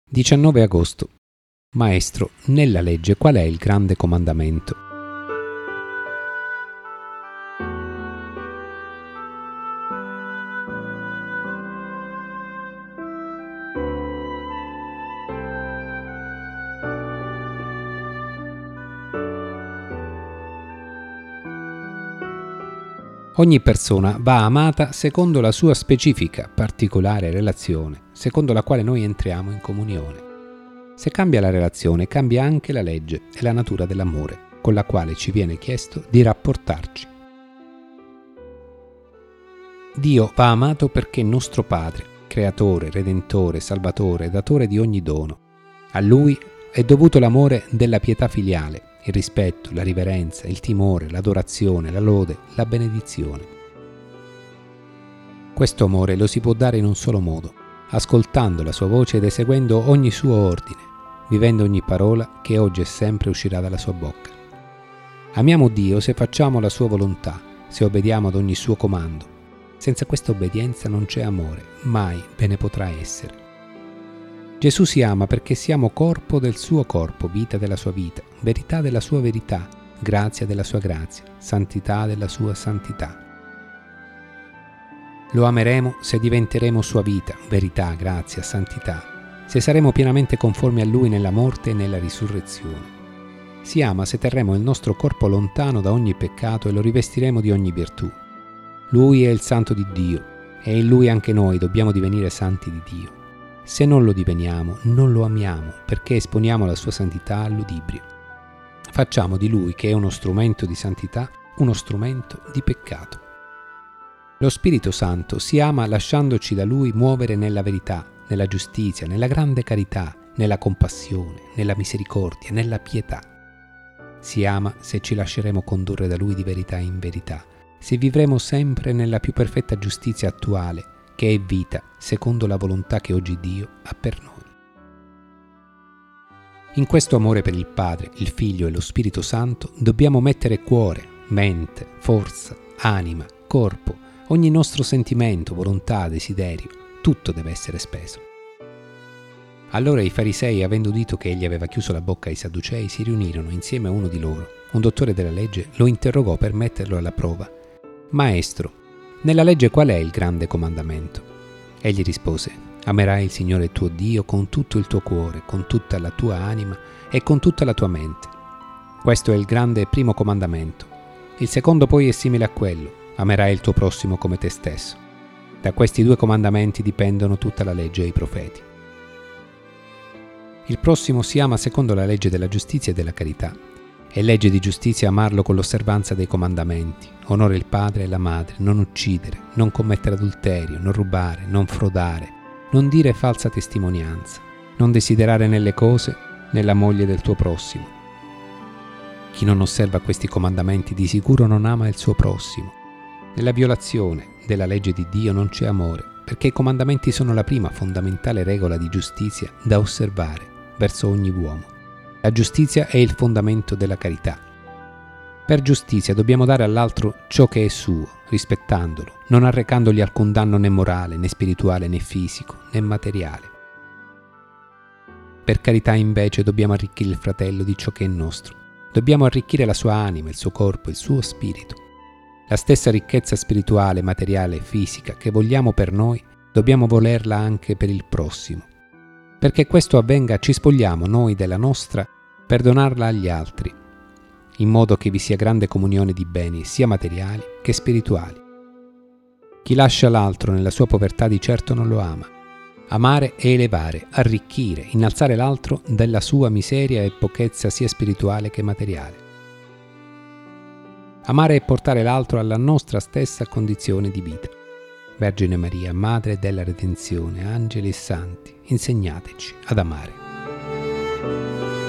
19 agosto. Maestro, nella legge qual è il grande comandamento? Ogni persona va amata secondo la sua specifica, particolare relazione, secondo la quale noi entriamo in comunione. Se cambia la relazione, cambia anche la legge e la natura dell'amore, con la quale ci viene chiesto di rapportarci. Dio va amato perché è nostro Padre, Creatore, Redentore, Salvatore, Datore di ogni dono. A Lui è dovuto l'amore della pietà filiale, il rispetto, la riverenza, il timore, l'adorazione, la lode, la benedizione. Questo amore lo si può dare in un solo modo, ascoltando la sua voce ed eseguendo ogni suo ordine, vivendo ogni parola che oggi e sempre uscirà dalla sua bocca. Amiamo Dio se facciamo la sua volontà, se obbediamo ad ogni suo comando. Senza questa obbedienza non c'è amore, mai ve ne potrà essere. Gesù si ama perché siamo corpo del suo corpo, vita della sua vita, verità della sua verità, grazia della sua grazia, santità della sua santità. Lo ameremo se diventeremo sua vita, verità, grazia, santità, se saremo pienamente conformi a Lui nella morte e nella risurrezione. Si ama se terremo il nostro corpo lontano da ogni peccato e lo rivestiremo di ogni virtù. Lui è il Santo di Dio e in Lui anche noi dobbiamo divenire santi di Dio. Se non lo diveniamo, non lo amiamo, perché esponiamo la sua santità al ludibrio. Facciamo di Lui, che è uno strumento di santità, uno strumento di peccato. Lo Spirito Santo si ama lasciandoci da Lui muovere nella verità, nella giustizia, nella grande carità, nella compassione, nella misericordia, nella pietà. Si ama se ci lasceremo condurre da Lui di verità in verità, se vivremo sempre nella più perfetta giustizia attuale, che è vita secondo la volontà che oggi Dio ha per noi. In questo amore per il Padre, il Figlio e lo Spirito Santo dobbiamo mettere cuore, mente, forza, anima, corpo, ogni nostro sentimento, volontà, desiderio, tutto deve essere speso. Allora i farisei, avendo udito che egli aveva chiuso la bocca ai sadducei, si riunirono insieme a uno di loro. Un dottore della legge lo interrogò per metterlo alla prova. Maestro, nella legge qual è il grande comandamento? Egli rispose: amerai il Signore tuo Dio con tutto il tuo cuore, con tutta la tua anima e con tutta la tua mente. Questo è il grande primo comandamento. Il secondo poi è simile a quello: amerai il tuo prossimo come te stesso. Da questi due comandamenti dipendono tutta la legge e i profeti. Il prossimo si ama secondo la legge della giustizia e della carità. È legge di giustizia amarlo con l'osservanza dei comandamenti. Onora il padre e la madre, non uccidere, non commettere adulterio, non rubare, non frodare, non dire falsa testimonianza, non desiderare nelle cose né la moglie del tuo prossimo. Chi non osserva questi comandamenti di sicuro non ama il suo prossimo. Nella violazione della legge di Dio non c'è amore, perché i comandamenti sono la prima fondamentale regola di giustizia da osservare verso ogni uomo. La giustizia è il fondamento della carità. Per giustizia dobbiamo dare all'altro ciò che è suo, rispettandolo, non arrecandogli alcun danno né morale, né spirituale, né fisico, né materiale. Per carità invece dobbiamo arricchire il fratello di ciò che è nostro. Dobbiamo arricchire la sua anima, il suo corpo, il suo spirito. La stessa ricchezza spirituale, materiale e fisica che vogliamo per noi, dobbiamo volerla anche per il prossimo. Perché questo avvenga, ci spogliamo noi della nostra per donarla agli altri, in modo che vi sia grande comunione di beni sia materiali che spirituali. Chi lascia l'altro nella sua povertà di certo non lo ama. Amare è elevare, arricchire, innalzare l'altro della sua miseria e pochezza sia spirituale che materiale. Amare è portare l'altro alla nostra stessa condizione di vita. Vergine Maria, Madre della Redenzione, angeli e santi, insegnateci ad amare.